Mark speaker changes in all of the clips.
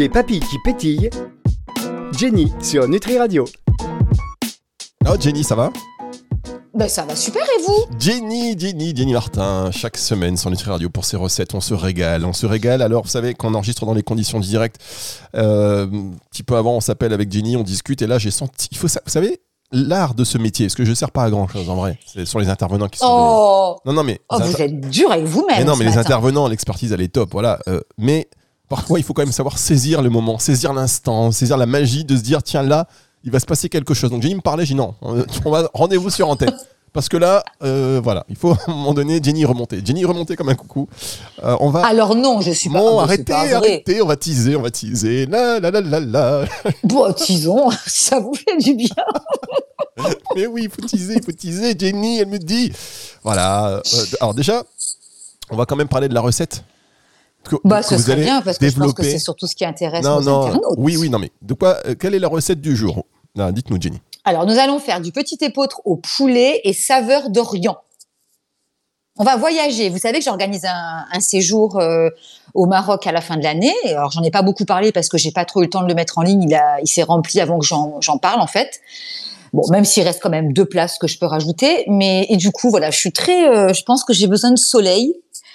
Speaker 1: Des papilles qui pétillent. Jenny sur Nutri Radio.
Speaker 2: Oh Jenny, ça va ?
Speaker 3: Ben ça va super, et vous ?
Speaker 2: Jenny Martin, chaque semaine sur Nutri Radio pour ses recettes, on se régale. Alors vous savez qu'on enregistre dans les conditions du direct. Petit peu avant, on s'appelle avec Jenny, on discute et là j'ai senti, vous savez, l'art de ce métier, parce que je ne sers pas à grand chose en vrai. Ce sont les intervenants qui sont.
Speaker 3: Non mais. Vous êtes dur avec vous-même.
Speaker 2: Mais non, mais les
Speaker 3: matin.
Speaker 2: intervenants, l'expertise elle est top, voilà. Mais parfois il faut quand même savoir saisir le moment, saisir l'instant, saisir la magie de se dire tiens là. Il va se passer quelque chose. Donc Jenny me parlait, j'ai dit non, on va rendez-vous sur antenne. Parce que là, voilà, il faut à un moment donné, Jenny remonter comme un coucou. On va.
Speaker 3: Alors non, je suis pas.
Speaker 2: Non, arrêtez, on va teaser. La.
Speaker 3: Bon, tisons, ça vous fait du bien.
Speaker 2: Mais oui, il faut teaser. Jenny, elle me dit, voilà. Alors déjà, on va quand même parler de la recette.
Speaker 3: Ce serait bien, parce que je pense que c'est surtout ce qui intéresse nos internautes.
Speaker 2: Oui, non, mais de quoi, quelle est la recette du jour ? Là, dites-nous, Jenny.
Speaker 3: Alors, nous allons faire du petit épeautre au poulet et saveur d'Orient. On va voyager. Vous savez que j'organise un séjour au Maroc à la fin de l'année. Alors, j'en ai pas beaucoup parlé parce que j'ai pas trop eu le temps de le mettre en ligne. Il s'est rempli avant que j'en parle, en fait. Bon, même s'il reste quand même 2 places que je peux rajouter. Et du coup, voilà, je pense que j'ai besoin de soleil.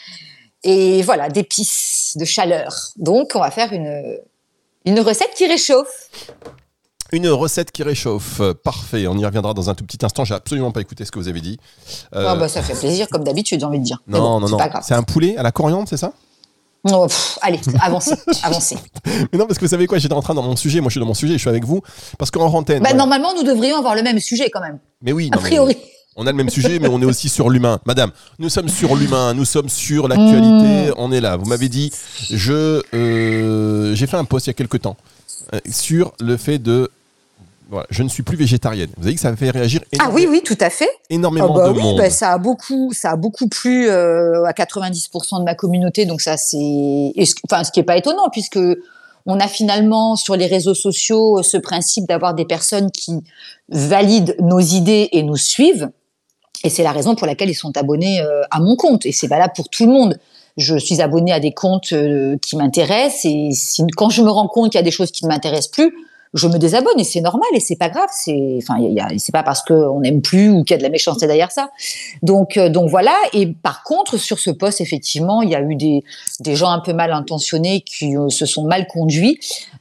Speaker 3: Et voilà, d'épices, de chaleur. Donc, on va faire une recette qui réchauffe.
Speaker 2: Une recette qui réchauffe, parfait. On y reviendra dans un tout petit instant. J'ai absolument pas écouté ce que vous avez dit.
Speaker 3: Ça fait plaisir, comme d'habitude, j'ai envie de dire.
Speaker 2: Non.
Speaker 3: C'est pas grave.
Speaker 2: C'est un poulet à la coriandre, c'est ça ?
Speaker 3: Oh, allez, avancez.
Speaker 2: Mais non, parce que vous savez quoi, j'étais en train dans mon sujet. Moi, je suis dans mon sujet, je suis avec vous. Parce qu'en antenne.
Speaker 3: Normalement, nous devrions avoir le même sujet quand même.
Speaker 2: Mais oui,
Speaker 3: a priori.
Speaker 2: On a le même sujet, mais on est aussi sur l'humain. Madame, nous sommes sur l'humain, nous sommes sur l'actualité, on est là. Vous m'avez dit, j'ai fait un post il y a quelques temps sur le fait de... Voilà, je ne suis plus végétarienne. Vous avez dit que ça a fait réagir énormément.
Speaker 3: Ah oui, tout à fait.
Speaker 2: Énormément de monde.
Speaker 3: Ça a beaucoup plu à 90% de ma communauté, donc ça c'est... ce qui n'est pas étonnant, puisque on a finalement sur les réseaux sociaux ce principe d'avoir des personnes qui valident nos idées et nous suivent. Et c'est la raison pour laquelle ils sont abonnés à mon compte. Et c'est valable pour tout le monde. Je suis abonnée à des comptes qui m'intéressent. Et quand je me rends compte qu'il y a des choses qui ne m'intéressent plus, je me désabonne. Et c'est normal et c'est pas grave. C'est pas parce qu'on n'aime plus ou qu'il y a de la méchanceté derrière ça. Donc voilà. Et par contre, sur ce post, effectivement, il y a eu des gens un peu mal intentionnés qui se sont mal conduits.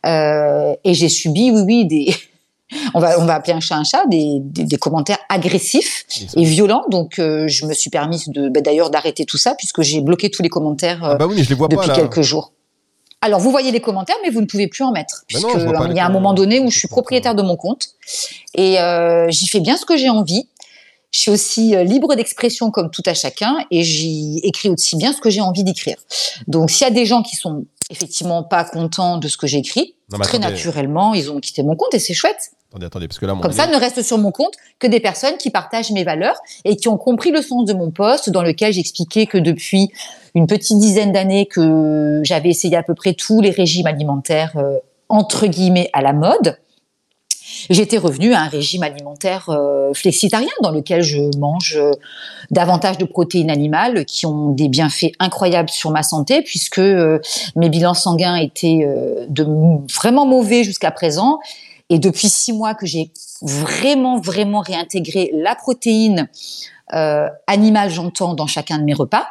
Speaker 3: Et j'ai subi, des... On va appeler un chat, des commentaires agressifs et violents. Donc, je me suis permise d'ailleurs d'arrêter tout ça puisque j'ai bloqué tous les commentaires
Speaker 2: mais je les vois
Speaker 3: depuis
Speaker 2: pas, là.
Speaker 3: quelques jours. Alors, vous voyez les commentaires, mais vous ne pouvez plus en mettre. Puisque il y a un moment donné où je suis propriétaire de mon compte et j'y fais bien ce que j'ai envie. Je suis aussi libre d'expression comme tout à chacun et j'y écris aussi bien ce que j'ai envie d'écrire. Donc, s'il y a des gens qui sont effectivement pas contents de ce que j'écris, naturellement, ils ont quitté mon compte et c'est chouette.
Speaker 2: Attendez, parce que là,
Speaker 3: comme ça, ne reste sur mon compte que des personnes qui partagent mes valeurs et qui ont compris le sens de mon post dans lequel j'expliquais que depuis une petite dizaine d'années que j'avais essayé à peu près tous les régimes alimentaires entre guillemets à la mode. J'étais revenue à un régime alimentaire flexitarien dans lequel je mange davantage de protéines animales qui ont des bienfaits incroyables sur ma santé puisque mes bilans sanguins étaient vraiment mauvais jusqu'à présent. Et depuis 6 mois que j'ai vraiment réintégré la protéine animale, j'entends, dans chacun de mes repas,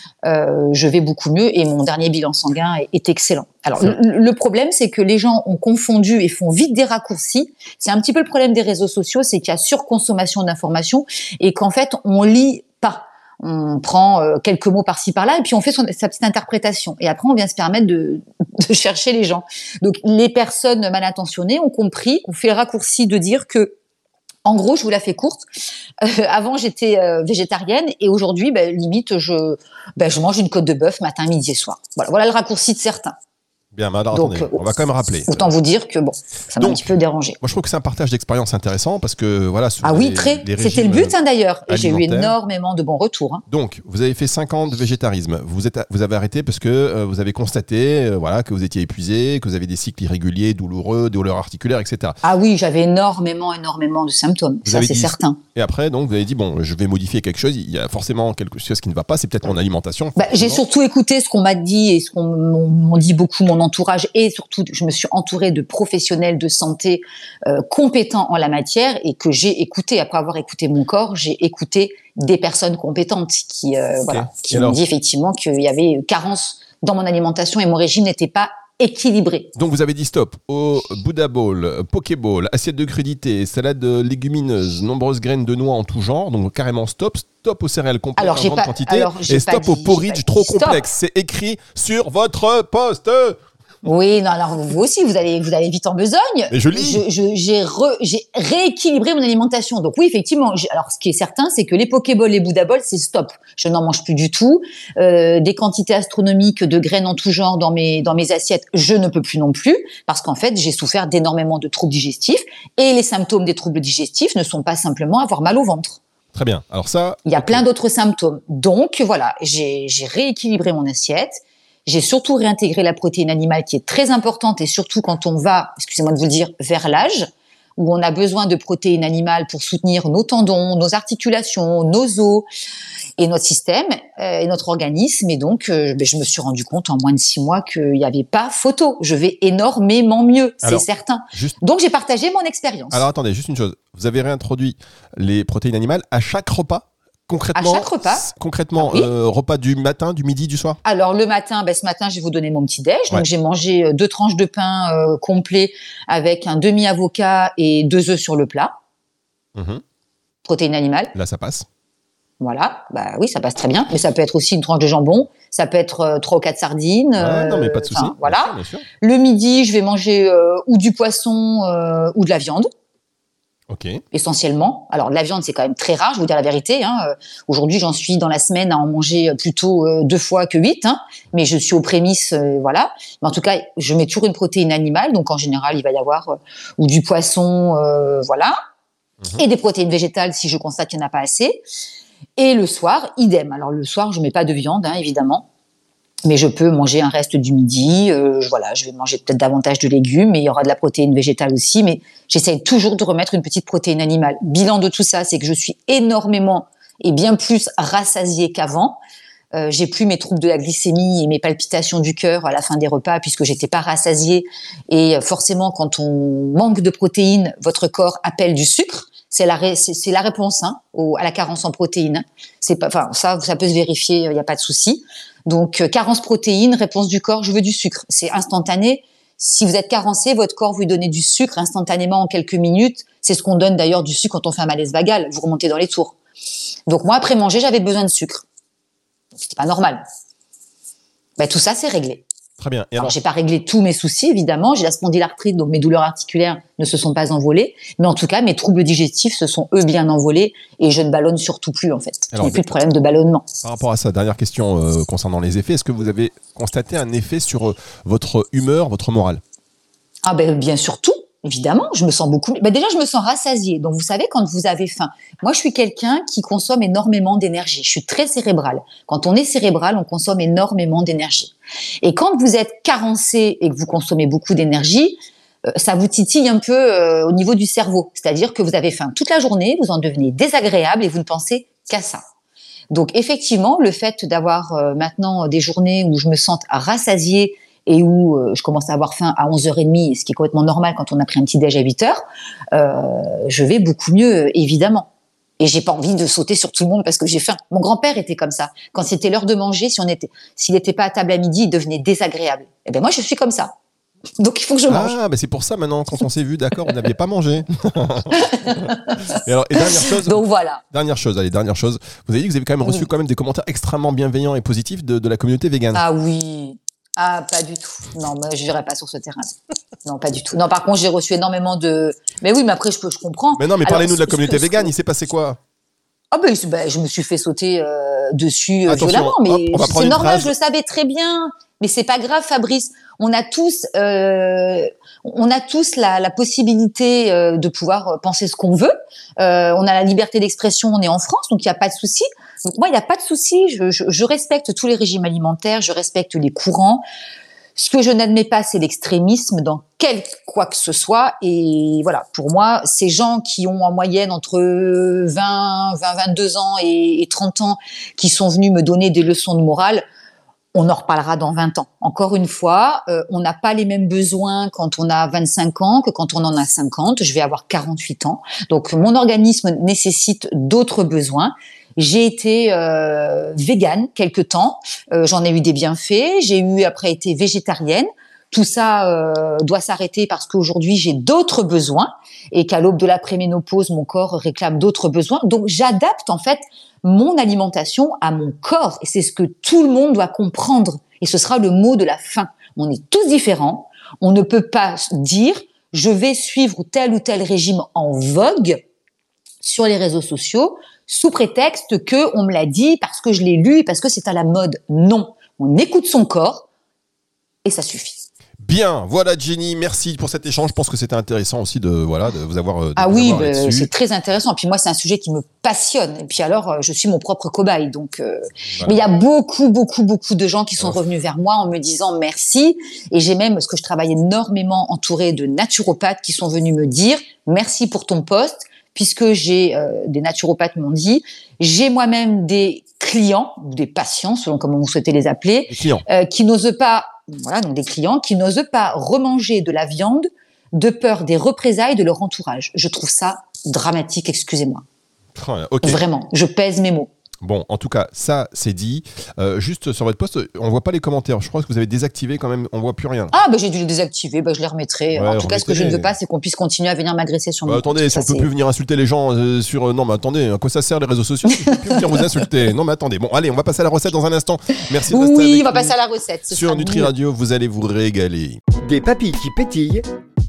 Speaker 3: je vais beaucoup mieux et mon dernier bilan sanguin est excellent. Alors, le problème, c'est que les gens ont confondu et font vite des raccourcis. C'est un petit peu le problème des réseaux sociaux, c'est qu'il y a surconsommation d'informations et qu'en fait, on lit pas. On prend quelques mots par-ci par-là et puis on fait sa petite interprétation. Et après, on vient se permettre de chercher les gens. Donc, les personnes mal intentionnées ont compris, ont fait le raccourci de dire que, en gros, je vous la fais courte. Avant, j'étais végétarienne et aujourd'hui, limite, je mange une côte de bœuf matin, midi et soir. Voilà le raccourci de certains.
Speaker 2: Bien, mais alors attendez, on va quand même rappeler.
Speaker 3: Autant vous dire que ça m'a un petit peu dérangé.
Speaker 2: Moi, je trouve que c'est un partage d'expérience intéressant parce que voilà.
Speaker 3: Très. C'était le but d'ailleurs. Et j'ai eu énormément de bons retours.
Speaker 2: Donc, vous avez fait 5 ans de végétarisme. Vous avez arrêté parce que vous avez constaté, que vous étiez épuisé, que vous avez des cycles irréguliers, douloureux, douleurs articulaires, etc.
Speaker 3: Ah oui, j'avais énormément de symptômes. Ça, c'est certain.
Speaker 2: Et après, donc, vous avez dit je vais modifier quelque chose. Il y a forcément quelque chose qui ne va pas. C'est peut-être mon alimentation.
Speaker 3: J'ai surtout écouté ce qu'on m'a dit et ce qu'on m'ont dit beaucoup mon entourage et surtout, je me suis entourée de professionnels de santé compétents en la matière et que j'ai écouté. Après avoir écouté mon corps, j'ai écouté des personnes compétentes qui m'ont dit effectivement qu'il y avait carence dans mon alimentation et mon régime n'était pas équilibré.
Speaker 2: Donc vous avez dit stop au Buddha Bowl, Pokéball, assiette de crudité, salade légumineuse, nombreuses graines de noix en tout genre, donc carrément stop aux céréales complètes en grande quantité et stop au porridge trop complexe. C'est écrit sur votre poste.
Speaker 3: Oui, non, alors vous aussi, vous allez vite en besogne.
Speaker 2: Mais je lis.
Speaker 3: J'ai rééquilibré mon alimentation. Donc oui, effectivement. Alors ce qui est certain, c'est que les Pokéballs, les Buddha Balls, c'est stop. Je n'en mange plus du tout. Des quantités astronomiques de graines en tout genre dans mes assiettes, je ne peux plus non plus, parce qu'en fait, j'ai souffert d'énormément de troubles digestifs. Et les symptômes des troubles digestifs ne sont pas simplement avoir mal au ventre.
Speaker 2: Très bien. Alors ça.
Speaker 3: Il y a plein d'autres symptômes. Donc voilà, j'ai rééquilibré mon assiette. J'ai surtout réintégré la protéine animale qui est très importante et surtout quand on va, excusez-moi de vous le dire, vers l'âge, où on a besoin de protéines animales pour soutenir nos tendons, nos articulations, nos os et notre système et notre organisme. Et donc, je me suis rendu compte en moins de 6 mois qu'il n'y avait pas photo. Je vais énormément mieux, c'est certain. Donc, j'ai partagé mon expérience.
Speaker 2: Alors, attendez, juste une chose. Vous avez réintroduit les protéines animales à chaque repas ? Concrètement,
Speaker 3: à chaque repas.
Speaker 2: Concrètement, oui. Repas du matin, du midi, du soir.
Speaker 3: Alors le matin, ce matin, je vais vous donner mon petit déj. Donc j'ai mangé 2 tranches de pain complet avec un demi-avocat et 2 œufs sur le plat. Protéines animales.
Speaker 2: Là, ça passe.
Speaker 3: Voilà, oui, ça passe très bien. Mais ça peut être aussi une tranche de jambon. Ça peut être 3 ou 4 sardines.
Speaker 2: Non, mais pas de souci.
Speaker 3: Voilà.
Speaker 2: Bien sûr.
Speaker 3: Le midi, je vais manger ou du poisson ou de la viande.
Speaker 2: Okay.
Speaker 3: Essentiellement. Alors la viande c'est quand même très rare, je vais vous dire la vérité. Aujourd'hui j'en suis dans la semaine à en manger plutôt 2 fois que 8, mais je suis aux prémices, voilà. Mais en tout cas je mets toujours une protéine animale, donc en général il va y avoir ou du poisson, voilà, et des protéines végétales si je constate qu'il n'y en a pas assez. Et le soir, idem. Alors le soir je mets pas de viande, évidemment. Mais je peux manger un reste du midi, je vais manger peut-être davantage de légumes, mais il y aura de la protéine végétale aussi, mais j'essaye toujours de remettre une petite protéine animale. Bilan de tout ça, c'est que je suis énormément et bien plus rassasiée qu'avant. J'ai plus mes troubles de la glycémie et mes palpitations du cœur à la fin des repas puisque j'étais pas rassasiée. Et forcément, quand on manque de protéines, votre corps appelle du sucre. C'est la réponse à la carence en protéines. Ça peut se vérifier, il n'y a pas de souci. Donc, carence protéines, réponse du corps, je veux du sucre. C'est instantané. Si vous êtes carencé, votre corps vous donne du sucre instantanément en quelques minutes. C'est ce qu'on donne d'ailleurs du sucre quand on fait un malaise vagal. Vous remontez dans les tours. Donc, moi, après manger, j'avais besoin de sucre. C'était pas normal. Tout ça, c'est réglé.
Speaker 2: Très bien.
Speaker 3: Alors, j'ai pas réglé tous mes soucis, évidemment. J'ai la spondylarthrite, donc mes douleurs articulaires ne se sont pas envolées. Mais en tout cas, mes troubles digestifs se sont, eux, bien envolés. Et je ne ballonne surtout plus, en fait. Il n'y a plus de problème de ballonnement.
Speaker 2: Par rapport à ça, dernière question concernant les effets. Est-ce que vous avez constaté un effet sur votre humeur, votre morale ?
Speaker 3: Bien sûr, tout. Évidemment, je me sens beaucoup. Déjà, je me sens rassasiée. Donc, vous savez, quand vous avez faim, moi, je suis quelqu'un qui consomme énormément d'énergie. Je suis très cérébrale. Quand on est cérébral, on consomme énormément d'énergie. Et quand vous êtes carencé et que vous consommez beaucoup d'énergie, ça vous titille un peu au niveau du cerveau. C'est-à-dire que vous avez faim toute la journée, vous en devenez désagréable et vous ne pensez qu'à ça. Donc, effectivement, le fait d'avoir maintenant des journées où je me sens rassasiée et où je commence à avoir faim à 11h30, ce qui est complètement normal quand on a pris un petit déj à 8h, je vais beaucoup mieux, évidemment. Et j'ai pas envie de sauter sur tout le monde parce que j'ai faim. Mon grand-père était comme ça. Quand c'était l'heure de manger, s'il n'était pas à table à midi, il devenait désagréable. Moi, je suis comme ça. Donc, il faut que je mange.
Speaker 2: C'est pour ça, maintenant, quand on s'est vu, d'accord, vous n'aviez pas mangé. Et dernière chose.
Speaker 3: Donc, voilà.
Speaker 2: Dernière chose. Vous avez dit que vous avez quand même reçu des commentaires extrêmement bienveillants et positifs de la communauté végane.
Speaker 3: Ah oui. Ah, pas du tout. Non, je n'irai pas sur ce terrain. Non, pas du tout. Non, par contre, j'ai reçu énormément de... Mais oui, mais après, je comprends.
Speaker 2: Mais parlez-nous de la communauté végane. Il s'est passé quoi ?
Speaker 3: Je me suis fait sauter dessus violemment. Mais
Speaker 2: c'est
Speaker 3: normal, je le savais très bien. Mais c'est pas grave, Fabrice. On a tous la possibilité de pouvoir penser ce qu'on veut. On a la liberté d'expression, on est en France, donc il n'y a pas de souci. Donc moi, il n'y a pas de souci. Je respecte tous les régimes alimentaires, je respecte les courants. Ce que je n'admets pas, c'est l'extrémisme dans quoi que ce soit. Et voilà, pour moi, ces gens qui ont en moyenne entre 22 ans et 30 ans, qui sont venus me donner des leçons de morale, On en reparlera dans 20 ans. Encore une fois, on n'a pas les mêmes besoins quand on a 25 ans que quand on en a 50. Je vais avoir 48 ans. Donc, mon organisme nécessite d'autres besoins. J'ai été végane quelque temps. J'en ai eu des bienfaits. J'ai après été végétarienne. Tout ça doit s'arrêter parce qu'aujourd'hui, j'ai d'autres besoins et qu'à l'aube de la préménopause, mon corps réclame d'autres besoins. Donc, j'adapte en fait mon alimentation à mon corps. Et c'est ce que tout le monde doit comprendre. Et ce sera le mot de la fin. On est tous différents. On ne peut pas dire « je vais suivre tel ou tel régime en vogue » sur les réseaux sociaux sous prétexte que on me l'a dit parce que je l'ai lu et parce que c'est à la mode. Non. On écoute son corps et ça suffit.
Speaker 2: Bien, voilà Jenny, merci pour cet échange. Je pense que c'était intéressant aussi de vous avoir.
Speaker 3: C'est très intéressant. Et puis moi, c'est un sujet qui me passionne. Et puis alors, je suis mon propre cobaye. Donc, voilà. Mais il y a beaucoup de gens qui sont revenus vers moi en me disant merci. Et j'ai même, parce que je travaille énormément entourée de naturopathes qui sont venus me dire merci pour ton poste, puisque j'ai des naturopathes m'ont dit, j'ai moi-même des clients ou des patients, selon comment vous souhaitez les appeler, qui n'osent pas. Voilà, donc des clients qui n'osent pas remanger de la viande de peur des représailles de leur entourage. Je trouve ça dramatique, excusez-moi.
Speaker 2: Okay.
Speaker 3: Vraiment, je pèse mes mots.
Speaker 2: Bon, en tout cas, ça, c'est dit. Juste sur votre post, on voit pas les commentaires. Je crois que vous avez désactivé quand même. On voit plus rien.
Speaker 3: Ah, j'ai dû les désactiver. Je les remettrai. En tout cas, ce que je ne veux pas, c'est qu'on puisse continuer à venir m'agresser sur mon compte.
Speaker 2: Attendez, si on peut plus venir insulter les gens sur... Non, mais attendez, à quoi ça sert les réseaux sociaux? On peut plus venir vous insulter. Non, mais attendez. Bon, allez, on va passer à la recette dans un instant. Merci de rester avec
Speaker 3: nous. On va passer à la recette.
Speaker 2: Sur Nutri Radio, vous allez vous régaler.
Speaker 1: Des papilles qui pétillent.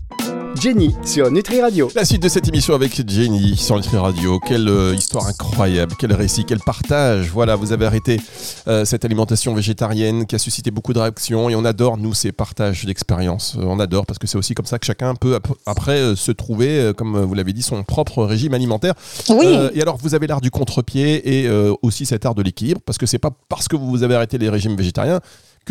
Speaker 1: Jenny sur Nutri Radio.
Speaker 2: La suite de cette émission avec Jenny sur Nutri Radio. Quelle histoire incroyable, quel récit, quel partage. Voilà, vous avez arrêté cette alimentation végétarienne qui a suscité beaucoup de réactions et on adore, nous, ces partages d'expériences. On adore parce que c'est aussi comme ça que chacun peut après se trouver, comme vous l'avez dit, son propre régime alimentaire.
Speaker 3: Oui.
Speaker 2: Et alors, vous avez l'art du contre-pied et aussi cet art de l'équilibre parce que c'est pas parce que vous avez arrêté les régimes végétariens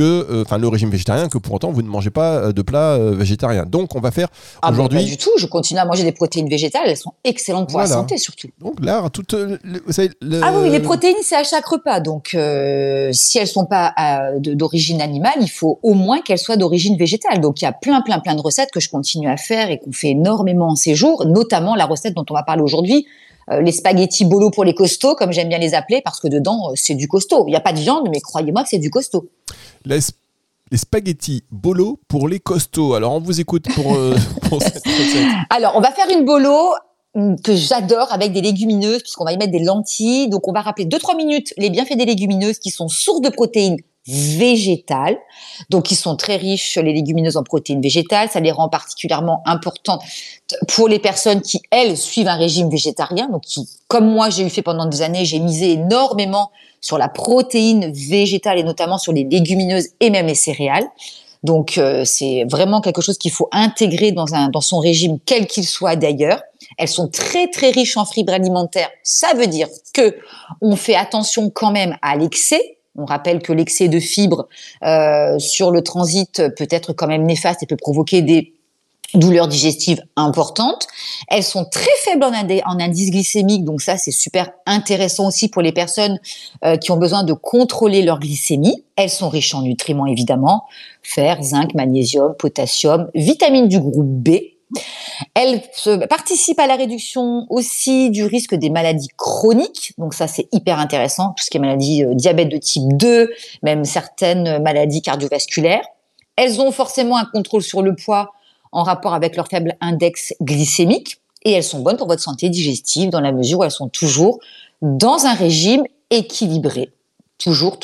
Speaker 2: le régime végétarien que pour autant vous ne mangez pas de plats végétariens. Donc on va faire aujourd'hui.
Speaker 3: Pas du tout, je continue à manger des protéines végétales, elles sont excellentes pour la santé surtout.
Speaker 2: Donc là, vous savez,
Speaker 3: Ah oui, les protéines c'est à chaque repas. Donc si elles sont pas d'origine animale, il faut au moins qu'elles soient d'origine végétale. Donc il y a plein de recettes que je continue à faire et qu'on fait énormément en ces jours, notamment la recette dont on va parler aujourd'hui. Les spaghettis bolo pour les costauds, comme j'aime bien les appeler, parce que dedans, c'est du costaud. Il n'y a pas de viande, mais croyez-moi que c'est du costaud.
Speaker 2: Les spaghettis bolo pour les costauds. Alors, on vous écoute pour cette recette.
Speaker 3: Alors, on va faire une bolo que j'adore avec des légumineuses, puisqu'on va y mettre des lentilles. Donc, on va rappeler 2-3 minutes les bienfaits des légumineuses qui sont sources de protéines végétales, donc ils sont très riches, les légumineuses en protéines végétales, ça les rend particulièrement importantes pour les personnes qui, elles, suivent un régime végétarien, donc qui, comme moi j'ai eu fait pendant des années, j'ai misé énormément sur la protéine végétale et notamment sur les légumineuses et même les céréales. Donc c'est vraiment quelque chose qu'il faut intégrer dans son régime, quel qu'il soit d'ailleurs. Elles sont très riches en fibres alimentaires, ça veut dire que on fait attention quand même à l'excès. On rappelle que l'excès de fibres sur le transit peut être quand même néfaste et peut provoquer des douleurs digestives importantes. Elles sont très faibles en indice glycémique, donc ça c'est super intéressant aussi pour les personnes qui ont besoin de contrôler leur glycémie. Elles sont riches en nutriments évidemment, fer, zinc, magnésium, potassium, vitamines du groupe B. Elles participent à la réduction aussi du risque des maladies chroniques, donc ça c'est hyper intéressant, tout ce qui est maladie diabète de type 2, même certaines maladies cardiovasculaires. Elles ont forcément un contrôle sur le poids en rapport avec leur faible index glycémique et elles sont bonnes pour votre santé digestive dans la mesure où elles sont toujours dans un régime équilibré. Toujours.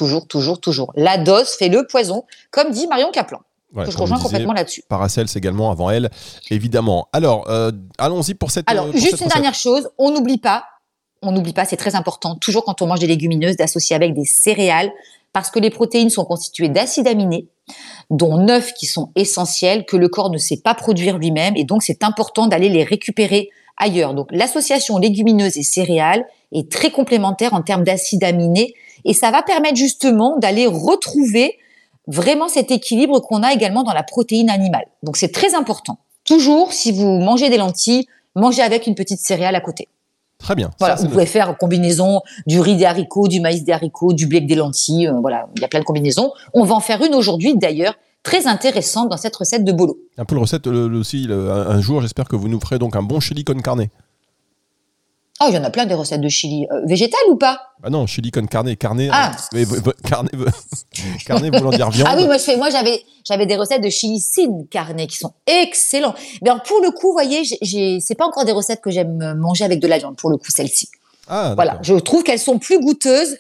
Speaker 3: La dose fait le poison, comme dit Marion Caplan. Ouais, que je rejoins complètement là-dessus.
Speaker 2: Paracels également avant elle, évidemment. Alors, allons-y pour cette.
Speaker 3: Alors, juste une dernière chose, on n'oublie pas, c'est très important, toujours quand on mange des légumineuses, d'associer avec des céréales, parce que les protéines sont constituées d'acides aminés, dont 9 qui sont essentiels, que le corps ne sait pas produire lui-même, et donc c'est important d'aller les récupérer ailleurs. Donc, l'association légumineuses et céréales est très complémentaire en termes d'acides aminés, et ça va permettre justement d'aller retrouver vraiment cet équilibre qu'on a également dans la protéine animale. Donc c'est très important. Toujours, si vous mangez des lentilles, mangez avec une petite céréale à côté.
Speaker 2: Très bien.
Speaker 3: Voilà, vous pouvez faire combinaison du riz des haricots, du maïs des haricots, du blé avec des lentilles. Voilà, il y a plein de combinaisons. On va en faire une aujourd'hui, d'ailleurs, très intéressante dans cette recette de bolo.
Speaker 2: Un peu le recette aussi, un jour, j'espère que vous nous ferez donc un bon chili con carne.
Speaker 3: Oh, il y en a plein des recettes de chili. Végétales ou pas?
Speaker 2: Ah non, chili con carne. Carne, carne voulant dire viande.
Speaker 3: Ah oui, moi j'avais des recettes de chili sin carne qui sont excellents. Mais alors, pour le coup, vous voyez, c'est pas encore des recettes que j'aime manger avec de la viande, pour le coup, celle-ci.
Speaker 2: Ah,
Speaker 3: voilà, je trouve qu'elles sont plus goûteuses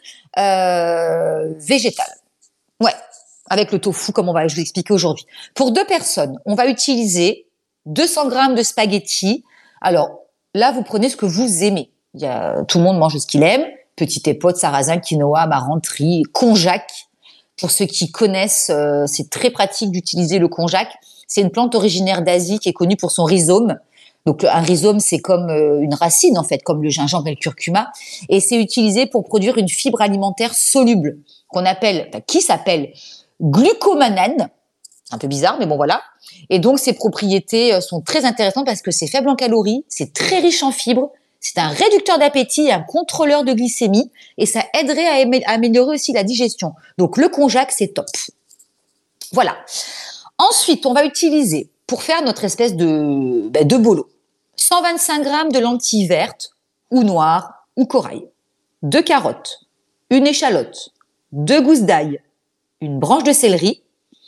Speaker 3: végétales. Ouais, avec le tofu, comme je vais expliquer aujourd'hui. Pour 2 personnes, on va utiliser 200 grammes de spaghettis. Alors, là, vous prenez ce que vous aimez. Tout le monde mange ce qu'il aime. Petit épaule, sarrasin, quinoa, amaranth, riz, konjac. Pour ceux qui connaissent, c'est très pratique d'utiliser le konjac. C'est une plante originaire d'Asie qui est connue pour son rhizome. Donc, un rhizome, c'est comme une racine, en fait, comme le gingembre et le curcuma. Et c'est utilisé pour produire une fibre alimentaire soluble qui s'appelle glucomanane. C'est un peu bizarre, mais bon, voilà. Et donc, ses propriétés sont très intéressantes parce que c'est faible en calories, c'est très riche en fibres, c'est un réducteur d'appétit, un contrôleur de glycémie, et ça aiderait à améliorer aussi la digestion. Donc, le konjac, c'est top. Voilà. Ensuite, on va utiliser, pour faire notre espèce de bolo, 125 grammes de lentilles vertes, ou noires, ou corail, 2 carottes, une échalote, 2 gousses d'ail, une branche de céleri,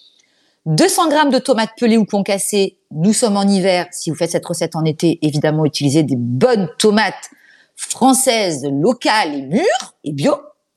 Speaker 3: 200 grammes de tomates pelées ou concassées. Nous sommes en hiver. Si vous faites cette recette en été, évidemment, utilisez des bonnes tomates françaises, locales et mûres et bio.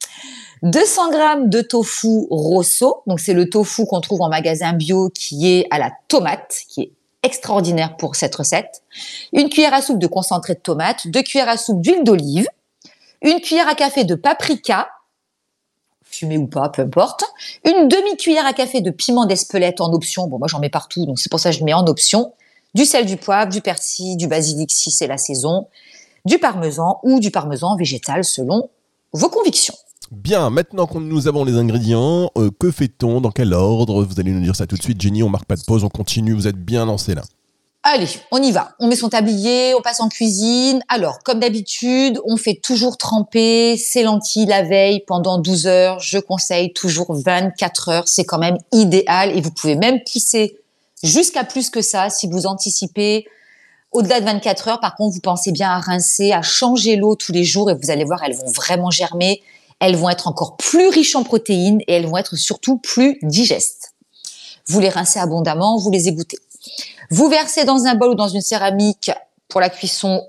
Speaker 3: 200 grammes de tofu rosso. Donc, c'est le tofu qu'on trouve en magasin bio qui est à la tomate, qui est extraordinaire pour cette recette. Une cuillère à soupe de concentré de tomate, 2 cuillères à soupe d'huile d'olive, une cuillère à café de paprika, fumé ou pas, peu importe. Une demi-cuillère à café de piment d'Espelette en option. Bon, moi, j'en mets partout, donc c'est pour ça que je mets en option. Du sel, du poivre, du persil, du basilic si c'est la saison, du parmesan ou du parmesan végétal selon vos convictions.
Speaker 2: Bien, maintenant que nous avons les ingrédients, que fait-on? Dans quel ordre? Vous allez nous dire ça tout de suite. Jenny, on marque pas de pause, on continue. Vous êtes bien lancé là.
Speaker 3: Allez, on y va. On met son tablier, on passe en cuisine. Alors, comme d'habitude, on fait toujours tremper ses lentilles la veille pendant 12 heures. Je conseille toujours 24 heures. C'est quand même idéal et vous pouvez même pousser jusqu'à plus que ça si vous anticipez. Au-delà de 24 heures, par contre, vous pensez bien à rincer, à changer l'eau tous les jours et vous allez voir, elles vont vraiment germer. Elles vont être encore plus riches en protéines et elles vont être surtout plus digestes. Vous les rincez abondamment, vous les égouttez. Vous versez dans un bol ou dans une céramique pour la cuisson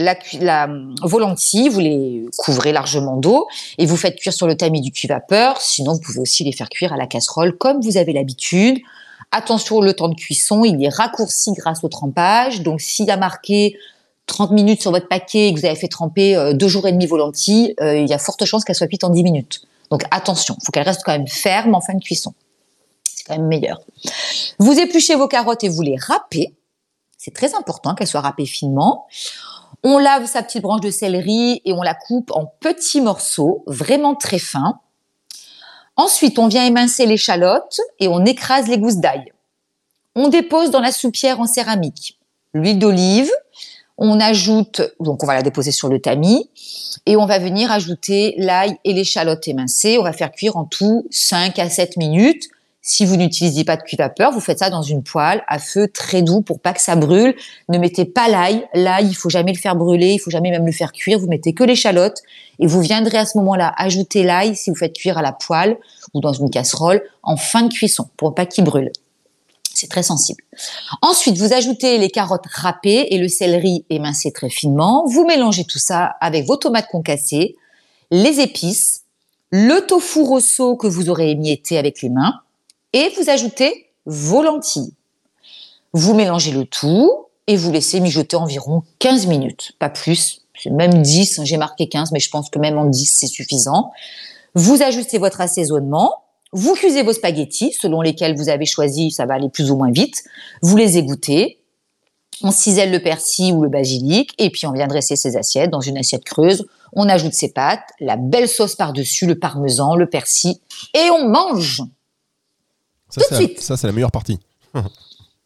Speaker 3: vos lentilles, vous les couvrez largement d'eau et vous faites cuire sur le tamis du cuit-vapeur. Sinon, vous pouvez aussi les faire cuire à la casserole comme vous avez l'habitude. Attention, le temps de cuisson, il est raccourci grâce au trempage. Donc, s'il y a marqué 30 minutes sur votre paquet et que vous avez fait tremper 2 jours et demi vos lentilles, il y a forte chance qu'elles soient cuites en 10 minutes. Donc, attention, il faut qu'elles restent quand même fermes en fin de cuisson. C'est quand même meilleur. Vous épluchez vos carottes et vous les râpez. C'est très important qu'elles soient râpées finement. On lave sa petite branche de céleri et on la coupe en petits morceaux, vraiment très fins. Ensuite, on vient émincer l'échalote et on écrase les gousses d'ail. On dépose dans la soupière en céramique l'huile d'olive. On ajoute, donc on va la déposer sur le tamis et on va venir ajouter l'ail et l'échalote émincée. On va faire cuire en tout 5 à 7 minutes. Si vous n'utilisez pas de cuit-vapeur, vous faites ça dans une poêle à feu très doux pour pas que ça brûle. Ne mettez pas l'ail. L'ail, il faut jamais le faire brûler, il faut jamais même le faire cuire. Vous mettez que l'échalote et vous viendrez à ce moment-là ajouter l'ail si vous faites cuire à la poêle ou dans une casserole en fin de cuisson pour pas qu'il brûle. C'est très sensible. Ensuite, vous ajoutez les carottes râpées et le céleri émincé très finement. Vous mélangez tout ça avec vos tomates concassées, les épices, le tofu rosso que vous aurez émietté avec les mains et vous ajoutez vos lentilles. Vous mélangez le tout et vous laissez mijoter environ 15 minutes, pas plus. C'est même 10, j'ai marqué 15, mais je pense que même en 10, c'est suffisant. Vous ajustez votre assaisonnement. Vous cuisez vos spaghettis, selon lesquels vous avez choisi, ça va aller plus ou moins vite. Vous les égouttez. On cisèle le persil ou le basilic et puis on vient dresser ses assiettes dans une assiette creuse. On ajoute ses pâtes, la belle sauce par-dessus, le parmesan, le persil et on mange.
Speaker 2: Ça, c'est la meilleure partie.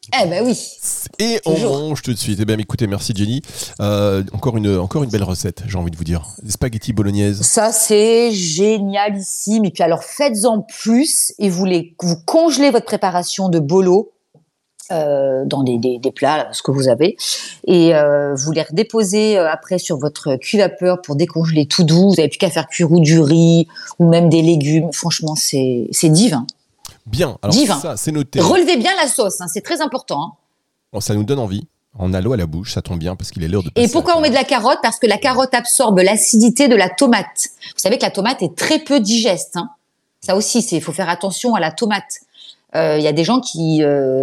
Speaker 3: Eh ben oui.
Speaker 2: Et on
Speaker 3: Toujours.
Speaker 2: mange tout de suite. Eh bien, écoutez, merci Jenny. Encore une belle recette, j'ai envie de vous dire. Des spaghettis bolognaises.
Speaker 3: Ça, c'est génialissime. Et puis alors, faites-en plus et vous congelez votre préparation de bolo dans des plats, là, ce que vous avez. Et vous les redéposez après sur votre cuve à vapeur pour décongeler tout doux. Vous n'avez plus qu'à faire cuire ou du riz ou même des légumes. Franchement, c'est divin.
Speaker 2: Bien, alors
Speaker 3: Divin.
Speaker 2: ça, c'est noté.
Speaker 3: Relevez bien la sauce, hein, c'est très important. Hein.
Speaker 2: Bon, ça nous donne envie. On a l'eau à la bouche, ça tombe bien parce qu'il est l'heure de passer.
Speaker 3: Et pourquoi on met de la carotte? Parce que la carotte absorbe l'acidité de la tomate. Vous savez que la tomate est très peu digeste. Hein. Ça aussi, il faut faire attention à la tomate. Il y a des gens qui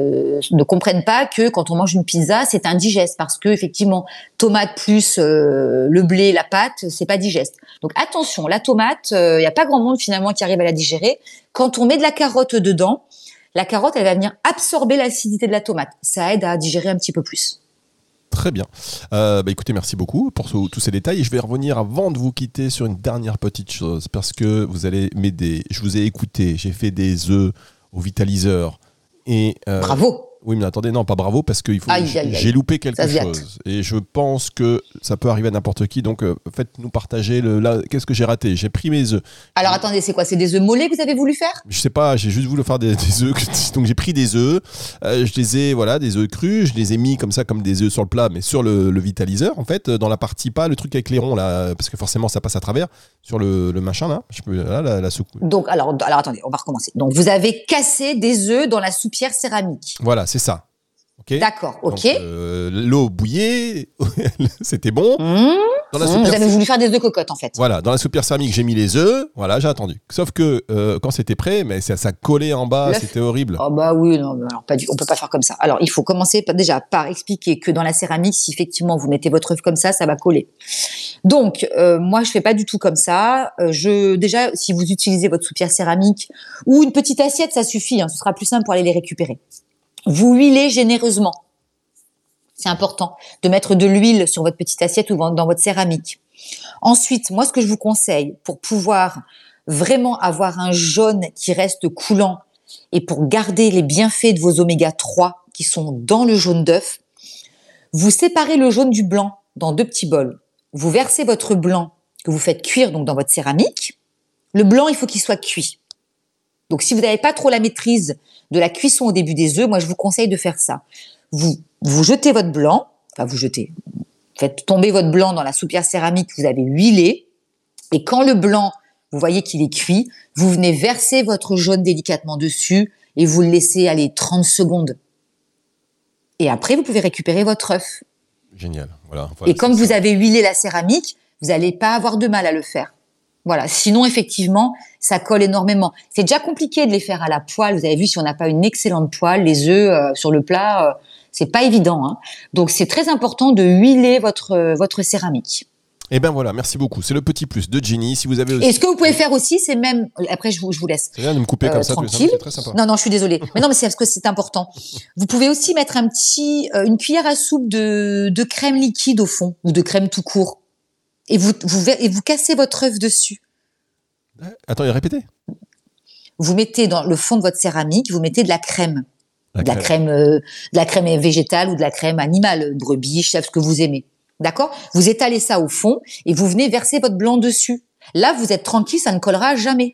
Speaker 3: ne comprennent pas que quand on mange une pizza, c'est indigeste parce que effectivement, tomate plus le blé, la pâte, c'est pas digeste. Donc attention, la tomate, il y a pas grand monde finalement qui arrive à la digérer. Quand on met de la carotte dedans, la carotte, elle va venir absorber l'acidité de la tomate. Ça aide à digérer un petit peu plus.
Speaker 2: Très bien. Écoutez, merci beaucoup pour tous ces détails. Et je vais revenir avant de vous quitter sur une dernière petite chose parce que vous allez m'aider. Je vous ai écouté, j'ai fait des œufs au vitaliseur. Et,
Speaker 3: Bravo.
Speaker 2: Oui, mais attendez, non, pas bravo, parce que j'ai loupé quelque chose. Et je pense que ça peut arriver à n'importe qui. Donc, faites-nous partager qu'est-ce que j'ai raté. J'ai pris mes œufs.
Speaker 3: Alors, attendez, c'est quoi? C'est des œufs mollets que vous avez voulu faire?
Speaker 2: Je sais pas, j'ai juste voulu faire des œufs. Donc, j'ai pris des œufs. Je les ai, des œufs crus. Je les ai mis comme ça, comme des œufs sur le plat, mais sur le vitaliseur, en fait, dans la partie, pas le truc avec les ronds, là, parce que forcément, ça passe à travers, sur le machin, là. La soupe.
Speaker 3: Donc, alors, attendez, on va recommencer. Donc, vous avez cassé des œufs dans la soupière céramique.
Speaker 2: Voilà, c'est ça. Okay.
Speaker 3: D'accord, ok.
Speaker 2: Donc, l'eau bouillait, c'était bon.
Speaker 3: Vous avez voulu faire des œufs cocottes en fait.
Speaker 2: Voilà, dans la soupière céramique, j'ai mis les œufs. Voilà, j'ai attendu. Sauf que quand c'était prêt, mais ça collait en bas, c'était horrible.
Speaker 3: Oh bah oui, non, alors on peut pas faire comme ça. Alors il faut commencer déjà par expliquer que dans la céramique, si effectivement vous mettez votre œuf comme ça va coller. Donc moi je fais pas du tout comme ça. Déjà, si vous utilisez votre soupière céramique ou une petite assiette, ça suffit. Hein, ce sera plus simple pour aller les récupérer. Vous huilez généreusement. C'est important de mettre de l'huile sur votre petite assiette ou dans votre céramique. Ensuite, moi, ce que je vous conseille pour pouvoir vraiment avoir un jaune qui reste coulant et pour garder les bienfaits de vos oméga 3 qui sont dans le jaune d'œuf, vous séparez le jaune du blanc dans 2 petits bols. Vous versez votre blanc que vous faites cuire donc dans votre céramique. Le blanc, il faut qu'il soit cuit. Donc, si vous n'avez pas trop la maîtrise de la cuisson au début des œufs, moi, je vous conseille de faire ça. Vous jetez votre blanc, faites tomber votre blanc dans la soupière céramique que vous avez huilée, et quand le blanc, vous voyez qu'il est cuit, vous venez verser votre jaune délicatement dessus et vous le laissez aller 30 secondes. Et après, vous pouvez récupérer votre œuf.
Speaker 2: Génial. Voilà,
Speaker 3: et comme vous avez huilé la céramique, vous n'allez pas avoir de mal à le faire. Voilà. Sinon, effectivement, ça colle énormément. C'est déjà compliqué de les faire à la poêle. Vous avez vu, si on n'a pas une excellente poêle, les œufs sur le plat, c'est pas évident. Hein. Donc, c'est très important de huiler votre céramique.
Speaker 2: Eh ben voilà, merci beaucoup. C'est le petit plus de Jenny. Si vous avez aussi...
Speaker 3: Et ce que vous pouvez faire aussi, c'est même... Après, je vous laisse.
Speaker 2: C'est bien de me couper comme ça,
Speaker 3: tranquille.
Speaker 2: C'est très sympa.
Speaker 3: Non, je suis désolée. Mais non, mais c'est parce que c'est important. Vous pouvez aussi mettre une cuillère à soupe de crème liquide au fond, ou de crème tout court. Et vous cassez votre œuf dessus.
Speaker 2: Attends, répétez.
Speaker 3: Vous mettez dans le fond de votre céramique, vous mettez de la crème. De la crème végétale ou de la crème animale, brebis, chèvre, ce que vous aimez. D'accord? Vous étalez ça au fond et vous venez verser votre blanc dessus. Là, vous êtes tranquille, ça ne collera jamais.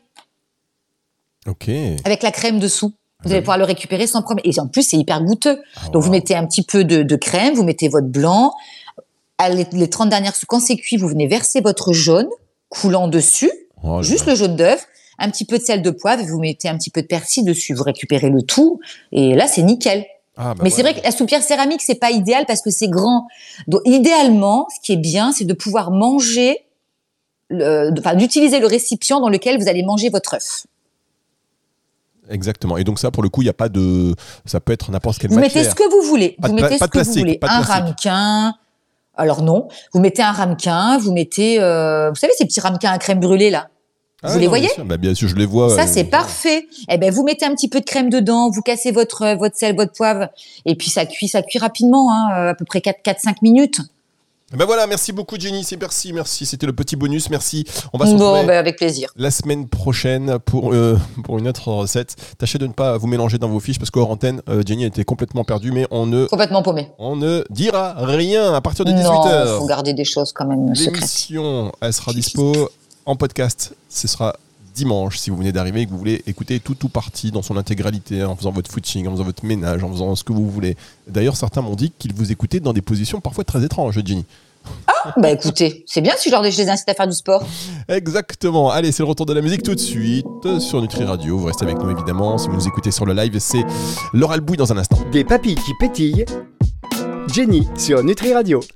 Speaker 2: Ok.
Speaker 3: Avec la crème dessous. Vous allez pouvoir le récupérer sans problème. Et en plus, c'est hyper goûteux. Donc, vous mettez un petit peu de crème, vous mettez votre blanc. Les 30 dernières secondes, quand c'est cuit, vous venez verser votre jaune coulant dessus, juste le jaune d'œuf, un petit peu de sel de poivre, et vous mettez un petit peu de persil dessus. Vous récupérez le tout, et là, c'est nickel. Mais c'est vrai que la soupière céramique, c'est pas idéal parce que c'est grand. Donc, idéalement, ce qui est bien, c'est de pouvoir manger, d'utiliser le récipient dans lequel vous allez manger votre œuf.
Speaker 2: Exactement. Et donc ça, pour le coup, il n'y a pas de... Ça peut être n'importe quelle
Speaker 3: matière. Vous mettez ce que vous voulez.
Speaker 2: Vous mettez ce que vous voulez.
Speaker 3: Un ramequin... Alors non, vous mettez un ramequin, vous mettez... vous savez ces petits ramequins à crème brûlée, là? Vous les voyez?
Speaker 2: Bien sûr, je les vois.
Speaker 3: Ça, c'est parfait. Eh ben, vous mettez un petit peu de crème dedans, vous cassez votre sel, votre poivre, et puis ça cuit rapidement, hein, à peu près 4-5 minutes.
Speaker 2: Ben voilà, merci beaucoup Jenny, merci, c'était le petit bonus, merci. On va se retrouver
Speaker 3: avec plaisir.
Speaker 2: La semaine prochaine pour une autre recette. Tâchez de ne pas vous mélanger dans vos fiches parce qu'hors antenne, Jenny était complètement perdue, mais
Speaker 3: complètement paumée.
Speaker 2: On ne dira rien à partir de 18h.
Speaker 3: Non, il faut garder des choses quand même secrètes.
Speaker 2: L'émission, elle sera dispo en podcast, ce sera dimanche si vous venez d'arriver et que vous voulez écouter tout parti dans son intégralité, en faisant votre footing, en faisant votre ménage, en faisant ce que vous voulez. D'ailleurs, certains m'ont dit qu'ils vous écoutaient dans des positions parfois très étranges, Jenny.
Speaker 3: Ah, bah écoutez, c'est bien si je les incite à faire du sport.
Speaker 2: Exactement. Allez, c'est le retour de la musique tout de suite sur Nutri Radio. Vous restez avec nous évidemment. Si vous nous écoutez sur le live, c'est Laure Albouy dans un instant.
Speaker 1: Des papilles qui pétillent. Jenny sur Nutri Radio.